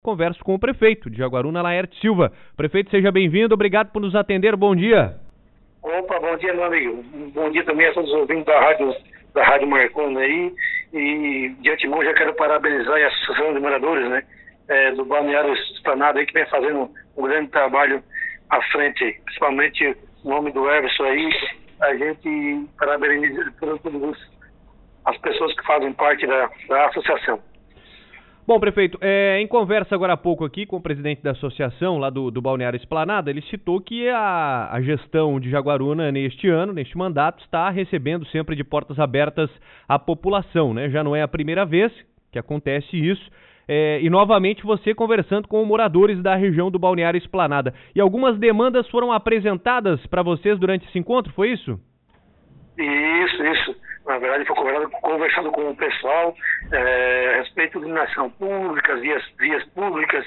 Converso com o prefeito de Jaguaruna, Laerte Silva. Prefeito, seja bem-vindo, obrigado por nos atender, bom dia. Opa, bom dia, meu amigo. Bom dia também a todos os ouvintes da Rádio Marcona aí. E de antemão já quero parabenizar a Associação de Moradores, né, do Balneário Esplanada aí, que vem fazendo um grande trabalho à frente, principalmente o nome do Everson aí. A gente parabeniza todas as pessoas que fazem parte da associação. Bom, prefeito, em conversa agora há pouco aqui com o presidente da associação lá do Balneário Esplanada, ele citou que a gestão de Jaguaruna neste ano, neste mandato, está recebendo sempre de portas abertas a população, né? Já não é a primeira vez que acontece isso. E novamente você conversando com moradores da região do Balneário Esplanada. E algumas demandas foram apresentadas para vocês durante esse encontro, foi isso? Isso. Na verdade, foi conversando com o pessoal a respeito de iluminação pública, vias públicas,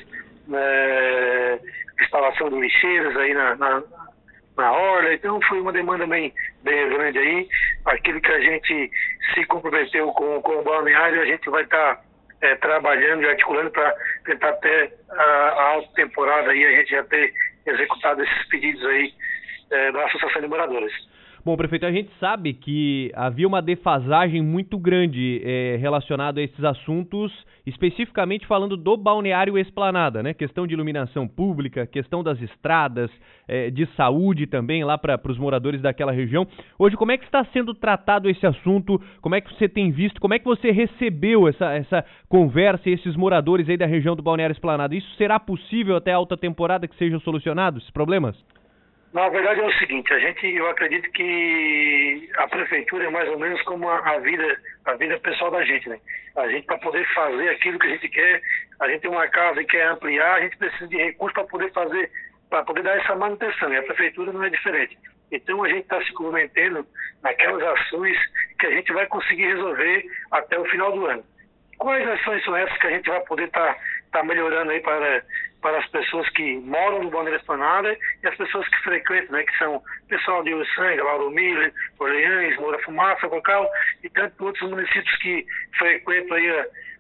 instalação de lixeiras aí na orla. Então, foi uma demanda bem grande aí. Aquilo que a gente se comprometeu com o balneário, a gente vai estar trabalhando e articulando para tentar até a alta temporada aí, a gente já ter executado esses pedidos aí da Associação de Moradores. Bom, prefeito, a gente sabe que havia uma defasagem muito grande relacionada a esses assuntos, especificamente falando do Balneário Esplanada, né? Questão de iluminação pública, questão das estradas, de saúde também lá para os moradores daquela região. Hoje, como é que está sendo tratado esse assunto? Como é que você tem visto? Como é que você recebeu essa conversa e esses moradores aí da região do Balneário Esplanada? Isso será possível até a alta temporada que sejam solucionados esses problemas? Na verdade é o seguinte, eu acredito que a prefeitura é mais ou menos como a vida pessoal da gente, né? A gente, para poder fazer aquilo que a gente quer, a gente tem uma casa e quer ampliar, a gente precisa de recursos para poder fazer, para poder dar essa manutenção, e a prefeitura não é diferente. Então a gente está se comprometendo naquelas ações que a gente vai conseguir resolver até o final do ano. Quais ações são essas que a gente vai poder estar melhorando aí para as pessoas que moram no Balneário Esplanada e as pessoas que frequentam, né, que são pessoal de Uruçanga, Lauro Miller, Orleans, Moura Fumaça, Cocal e tantos outros municípios que frequentam aí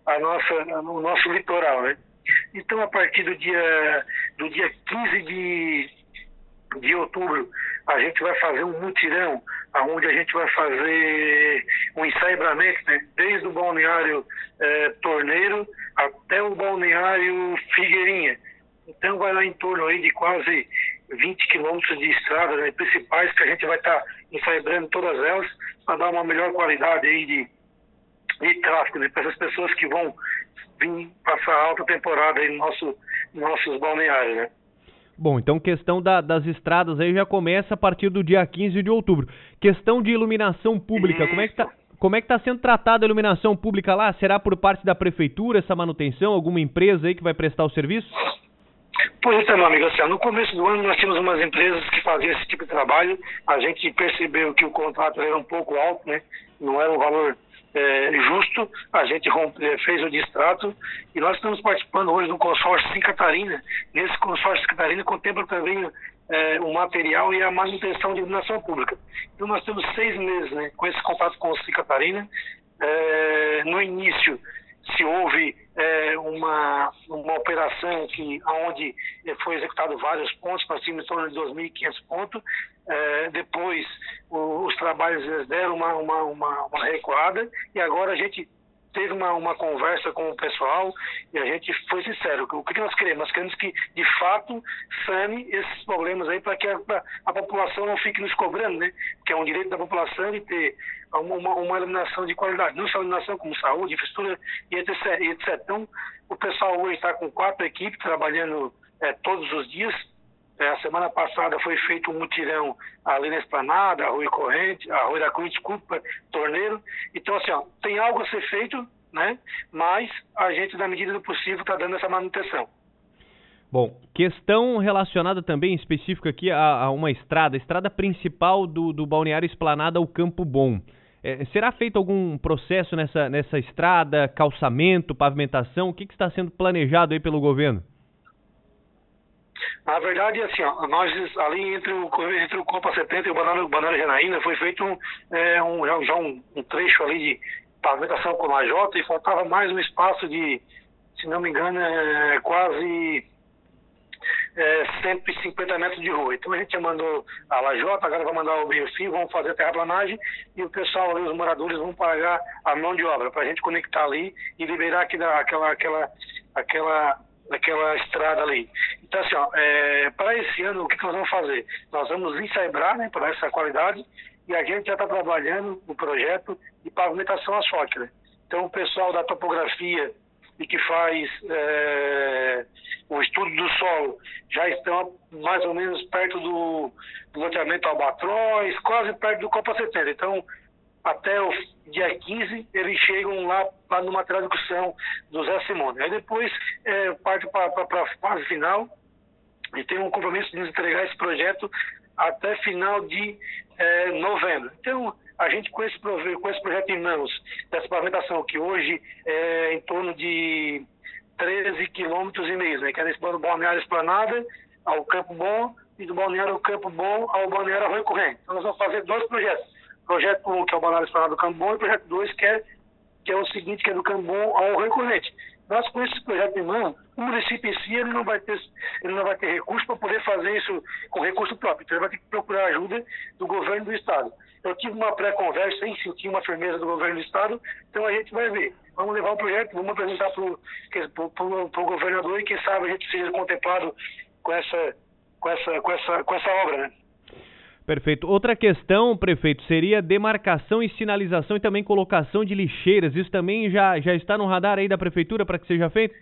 o nosso litoral, né? Então, a partir do dia 15 de outubro, a gente vai fazer um mutirão, onde a gente vai fazer um ensaiamento, né, desde o balneário Torneiro até o balneário Figueirinha. Então vai lá em torno aí de quase 20 quilômetros de estradas, né, principais, que a gente vai estar ensaiando todas elas para dar uma melhor qualidade aí de tráfego, né, para essas pessoas que vão vir passar a alta temporada aí nos nossos balneários, né? Bom, então questão das estradas aí já começa a partir do dia 15 de outubro. Questão de iluminação pública, como é que está sendo tratada a iluminação pública lá? Será por parte da prefeitura essa manutenção? Alguma empresa aí que vai prestar o serviço? Pois então, meu amigo, assim, no começo do ano nós tínhamos umas empresas que faziam esse tipo de trabalho. A gente percebeu que o contrato era um pouco alto, né? Não era um valor justo. A gente fez o distrato e nós estamos participando hoje do consórcio Sim Catarina. Nesse consórcio Sim Catarina contempla também o material e a manutenção de iluminação pública. Então nós temos 6 meses, né, com esse contrato com o Sim Catarina. No início se houve uma operação onde foi executado vários pontos, para cima em torno de 2.500 pontos. Depois os trabalhos deram uma recuada e agora a gente teve uma conversa com o pessoal e a gente foi sincero. O que nós queremos? Nós queremos que, de fato, sane esses problemas aí para que a população não fique nos cobrando, né? Que é um direito da população de ter uma iluminação de qualidade, não só iluminação, como saúde, infraestrutura e etc. Então, o pessoal hoje está com 4 equipes trabalhando todos os dias. A semana passada foi feito um mutirão ali na Esplanada, Arroio da Cruz, Torneiro. Então, assim, tem algo a ser feito, né? Mas a gente, na medida do possível, está dando essa manutenção. Bom, questão relacionada também específica aqui a uma estrada, a estrada principal do Balneário Esplanada ao Campo Bom. Será feito algum processo nessa estrada, calçamento, pavimentação? O que está sendo planejado aí pelo governo? Na verdade, assim, nós ali entre o Copa 70 e o Balneário Janaína foi feito um trecho ali de pavimentação com a Jota e faltava mais um espaço de, se se não me engano, é quase 150 metros de rua. Então a gente já mandou a lajota, agora vai mandar o meio-fio, vamos fazer a terraplanagem e o pessoal ali, os moradores, vão pagar a mão de obra para a gente conectar ali e liberar aquela estrada ali. Então, assim, para esse ano, o que nós vamos fazer? Nós vamos ensaiar, né, para essa qualidade, e a gente já está trabalhando no projeto de pavimentação asfáltica, né? Então, o pessoal da topografia e que faz o estudo do solo já estão mais ou menos perto do loteamento Albatroz, quase perto do Copa 70. Então, até o dia 15, eles chegam lá no material de construção do Zé Simone. Aí depois parte para a fase final e tem um compromisso de nos entregar esse projeto até final de novembro. Então, a gente com esse projeto em mãos, dessa pavimentação, que hoje é em torno de 13,5 km, né, que é desse balneário Esplanada ao Campo Bom e do balneário Campo Bom ao balneário Arroio Corrente. Então, nós vamos fazer 2 projetos. Projeto 1, que é o balneário Esplanada do Campo Bom, e projeto 2, que é o seguinte, que é do Campo Bom ao Arroio Corrente. Nós, com esse projeto em mão, o município em si ele não vai ter recurso para poder fazer isso com recurso próprio. Então, ele vai ter que procurar ajuda do governo do Estado. Eu tive uma pré-conversa sem sentir uma firmeza do governo do Estado, então a gente vai ver. Vamos levar o projeto, vamos apresentar para o governador e quem sabe a gente seja contemplado com essa obra, né? Perfeito. Outra questão, prefeito, seria demarcação e sinalização e também colocação de lixeiras. Isso também já está no radar aí da prefeitura para que seja feito?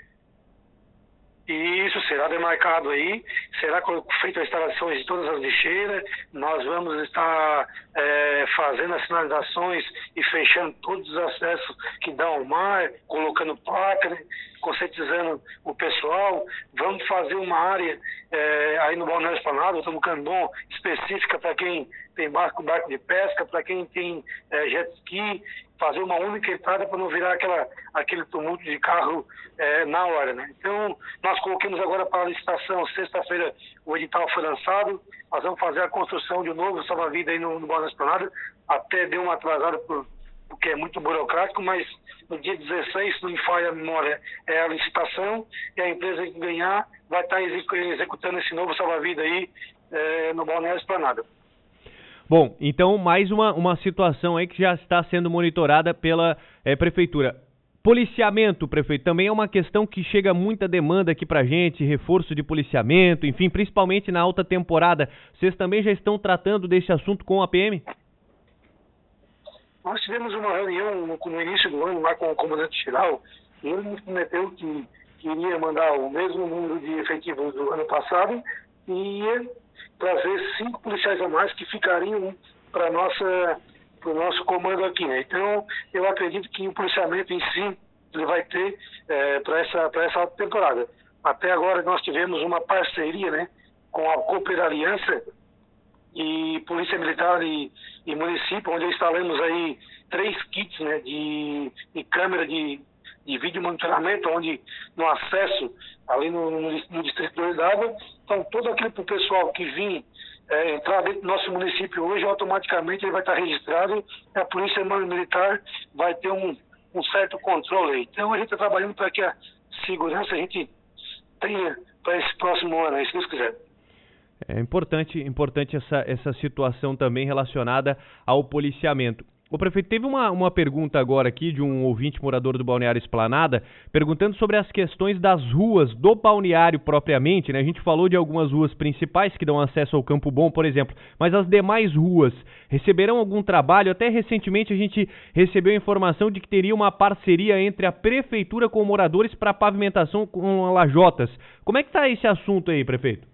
Isso será demarcado aí, será feita as instalações de todas as lixeiras, nós vamos estar fazendo as sinalizações e fechando todos os acessos que dão ao mar, colocando placa, né, conscientizando o pessoal. Vamos fazer uma área aí no Balneário Esplanada, no Cambon, específica para quem tem barco de pesca, para quem tem jet ski, fazer uma única entrada para não virar aquele tumulto de carro na hora, né? Então, nós coloquemos agora para a licitação, sexta-feira o edital foi lançado, nós vamos fazer a construção de um novo salva-vida aí no Balneário Esplanada, até deu uma atrasada porque é muito burocrático, mas no dia 16, se não me falha a memória, é a licitação, e a empresa que ganhar vai estar executando esse novo salva-vida aí no Balneário Esplanada. Bom, então mais uma situação aí que já está sendo monitorada pela prefeitura. Policiamento, prefeito, também é uma questão que chega muita demanda aqui pra gente, reforço de policiamento, enfim, principalmente na alta temporada. Vocês também já estão tratando desse assunto com a PM? Nós tivemos uma reunião no início do ano lá com o comandante-geral e ele nos prometeu que iria mandar o mesmo número de efetivos do ano passado e ia trazer 5 policiais a mais que ficariam para o nosso comando aqui, né? Então, eu acredito que o policiamento em si ele vai ter para essa alta temporada. Até agora nós tivemos uma parceria, né, com a Cooper Aliança e Polícia Militar e município, onde instalamos aí 3 kits, né, de câmera de vídeo monitoramento, onde no acesso ali no distrito do Rio d'Água, então todo aquele pessoal que vir entrar dentro do nosso município hoje, automaticamente ele vai estar registrado e a Polícia Militar vai ter um certo controle aí. Então a gente está trabalhando para que a segurança a gente tenha para esse próximo ano, se Deus quiser. É importante essa situação também relacionada ao policiamento. O prefeito, teve uma pergunta agora aqui de um ouvinte morador do Balneário Esplanada, perguntando sobre as questões das ruas do balneário propriamente, né? A gente falou de algumas ruas principais que dão acesso ao Campo Bom, por exemplo, mas as demais ruas receberão algum trabalho? Até recentemente a gente recebeu a informação de que teria uma parceria entre a prefeitura com moradores para pavimentação com lajotas. Como é que está esse assunto aí, prefeito?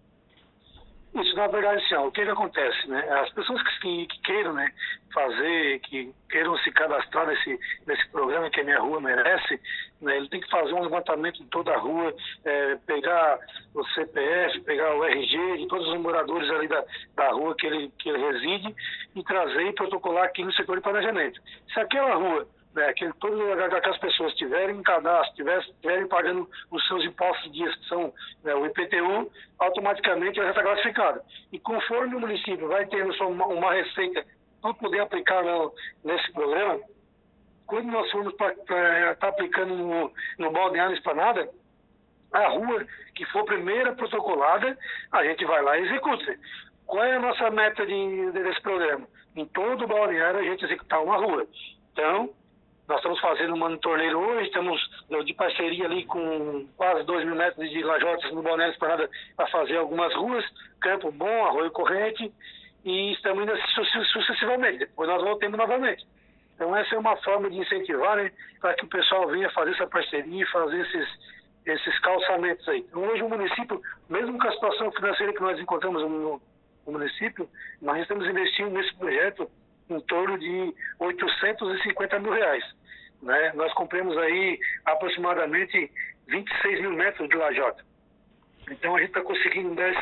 Isso, na verdade, assim, o que acontece, né? As pessoas que queiram, né, que queiram se cadastrar nesse programa que a Minha Rua Merece, né, ele tem que fazer um levantamento de toda a rua, pegar o CPF, pegar o RG de todos os moradores ali da rua que ele reside e trazer e protocolar aqui no setor de planejamento. Se aquela rua, né, que todas as pessoas tiverem em cadastro, estiverem pagando os seus impostos de dia, que são, né, o IPTU, automaticamente ela já está classificada. E conforme o município vai tendo uma receita para poder aplicar nesse programa, quando nós formos para estar aplicando no Balneário Esplanada, a rua que for primeira protocolada, a gente vai lá e executa. Qual é a nossa meta desse programa? Em todo o balneário a gente executar uma rua. Então, nós estamos fazendo uma torneira hoje, estamos de parceria ali com quase 2.000 metros de lajotas no Balneário Esplanada para fazer algumas ruas, Campo Bom, Arroio Corrente, e estamos indo sucessivamente, depois nós voltamos novamente. Então essa é uma forma de incentivar, né, para que o pessoal venha fazer essa parceria e fazer esses calçamentos aí. Então hoje o município, mesmo com a situação financeira que nós encontramos no município, nós estamos investindo nesse projeto em torno de 850 mil reais. Né? Nós compramos aí aproximadamente 26 mil metros de lajota. Então a gente está conseguindo dar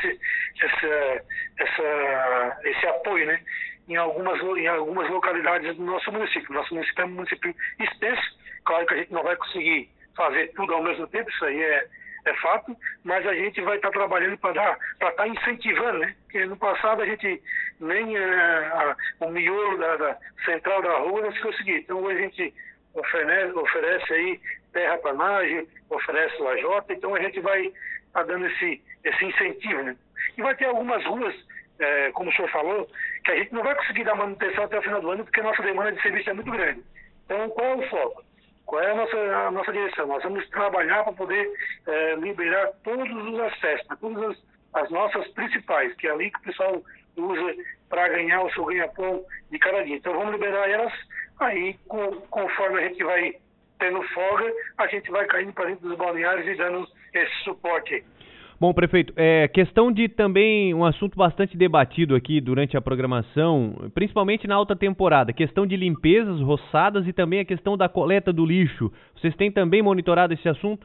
esse apoio, né, em algumas localidades do nosso município. Nosso município é um município extenso, claro que a gente não vai conseguir fazer tudo ao mesmo tempo, isso aí é fato, mas a gente vai estar trabalhando para estar incentivando, né? Porque no passado a gente nem o miolo da central da rua não se conseguia. Então hoje a gente oferece aí terraplanagem, oferece lajota, então a gente vai estar dando esse incentivo, né? E vai ter algumas ruas, como o senhor falou, que a gente não vai conseguir dar manutenção até o final do ano, porque a nossa demanda de serviço é muito grande. Então qual é o foco? Qual é a nossa direção? Nós vamos trabalhar para poder liberar todos os acessos, todas as nossas principais, que é ali que o pessoal usa para ganhar o seu ganha-pão de cada dia. Então vamos liberar elas, aí conforme a gente vai tendo folga, a gente vai caindo para dentro dos balneários e dando esse suporte. Bom, prefeito, questão de também um assunto bastante debatido aqui durante a programação, principalmente na alta temporada, questão de limpezas, roçadas e também a questão da coleta do lixo. Vocês têm também monitorado esse assunto?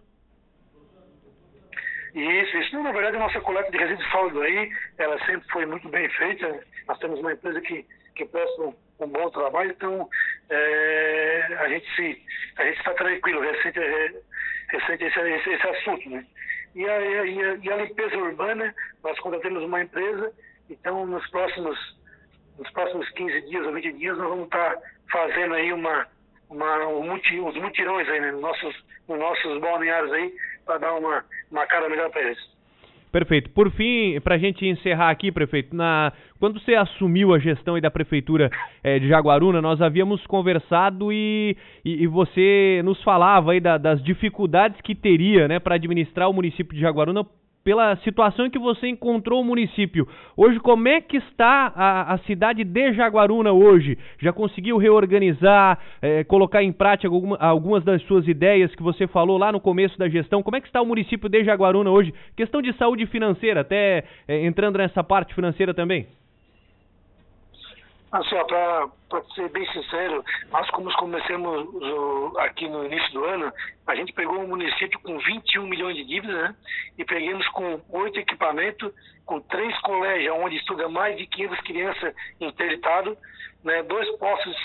Isso. Na verdade, a nossa coleta de resíduos sólidos aí, ela sempre foi muito bem feita. Nós temos uma empresa que presta um bom trabalho, então a gente está tranquilo, recente esse assunto, né? E a limpeza urbana, nós contratamos uma empresa, então nos próximos 15 dias ou 20 dias nós vamos estar fazendo aí uns mutirões aí, né, nos nossos balneários aí, para dar uma cara melhor para eles. Perfeito. Por fim, para a gente encerrar aqui, prefeito, quando você assumiu a gestão aí da Prefeitura de Jaguaruna, nós havíamos conversado e você nos falava aí das dificuldades que teria, né, para administrar o município de Jaguaruna pela situação em que você encontrou o município. Hoje, como é que está a cidade de Jaguaruna hoje? Já conseguiu reorganizar, colocar em prática algumas das suas ideias que você falou lá no começo da gestão? Como é que está o município de Jaguaruna hoje? Questão de saúde financeira, até entrando nessa parte financeira também. Assim, para ser bem sincero, nós como começamos aqui no início do ano, a gente pegou um município com 21 milhões de dívidas, né? E pegamos com 8 equipamentos, com 3 colégios, onde estuda mais de 500 crianças interditadas, né? 3 postos de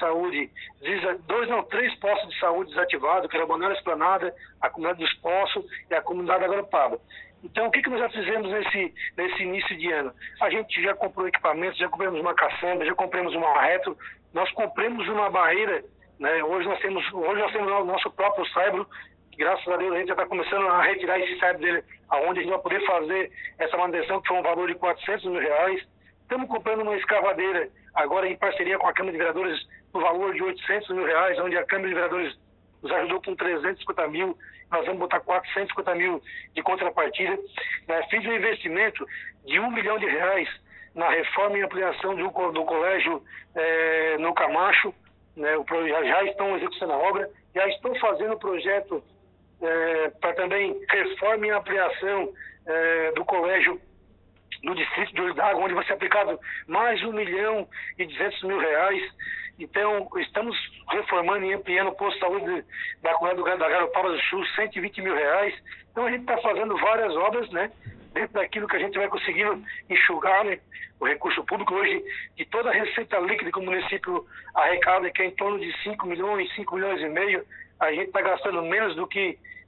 saúde desativados, que era a Balneário Esplanada, a comunidade dos Poços e a comunidade Agropaba. Então, o que nós já fizemos nesse início de ano? A gente já comprou equipamentos, já compramos uma caçamba, já compramos uma retro, nós compramos uma barreira, né? Hoje nós temos o nosso próprio saibro, que graças a Deus a gente já está começando a retirar esse saibro dele, aonde a gente vai poder fazer essa manutenção, que foi um valor de 400 mil reais. Estamos comprando uma escavadeira, agora em parceria com a Câmara de Vereadores, no valor de 800 mil reais, onde a Câmara de Vereadores nos ajudou com 350 mil, nós vamos botar 450 mil de contrapartida. Fiz um investimento de R$1 milhão na reforma e ampliação do colégio no Camacho, né? Já estão executando a obra, já estou fazendo o projeto para também reforma e ampliação do colégio no distrito de Olho onde vai ser aplicado mais R$1.200.000. Então, estamos reformando e ampliando o posto de saúde da comunidade da Garopaba do Sul, R$120 mil. Então, a gente está fazendo várias obras, né? Dentro daquilo que a gente vai conseguindo enxugar, né, o recurso público. Hoje, de toda a receita líquida que o município arrecada, que é em torno de 5 milhões e meio, a gente está gastando menos do que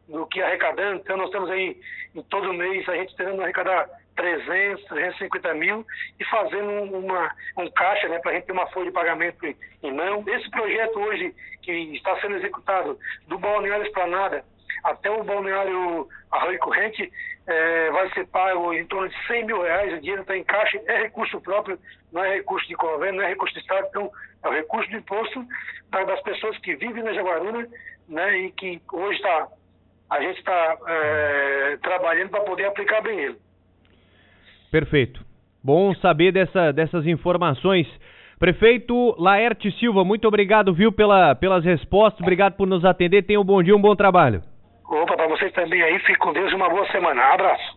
do que arrecadando. Então nós estamos aí em todo mês a gente tentando arrecadar 350 mil e fazendo um caixa, né, para a gente ter uma folha de pagamento em mão. Esse projeto hoje que está sendo executado do Balneário Esplanada até o Balneário Arroio Corrente vai ser pago em torno de R$100 mil. O dinheiro está em caixa, é recurso próprio, não é recurso de convênio, não é recurso de Estado, então é o recurso do imposto das pessoas que vivem na Jaguaruna, né, e que hoje a gente está trabalhando para poder aplicar bem ele. Perfeito. Bom saber dessas informações. Prefeito Laerte Silva, muito obrigado, viu, pelas respostas, obrigado por nos atender, tenha um bom dia, um bom trabalho. Opa, para vocês também aí, fique com Deus e uma boa semana. Abraço.